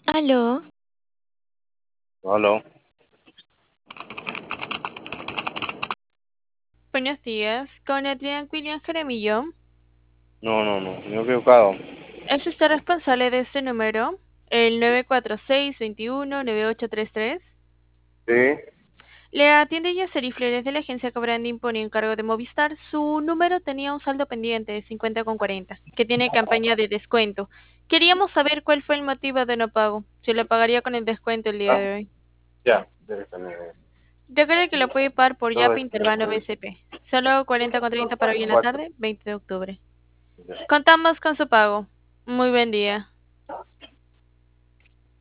Aló, Aló. buenos días. Con Adrián William Jaramillo. No, me he equivocado. ¿Es usted responsable de este número? El 946-21-9833. Sí. Le atiende Yaceri Flores de la agencia Cobranding por encargo de Movistar. Su número tenía un saldo pendiente de 50,40, que tiene campaña de descuento. Queríamos saber cuál fue el motivo de no pago. Si le pagaría con el descuento el día Ah, de hoy. ya, déjame ver. Recuerde que lo puede pagar por Todo Yape es Interbano BCP. Solo 40,30 para hoy en la cuatro. tarde, 20 de octubre. Ya. Contamos con su pago. Muy buen día.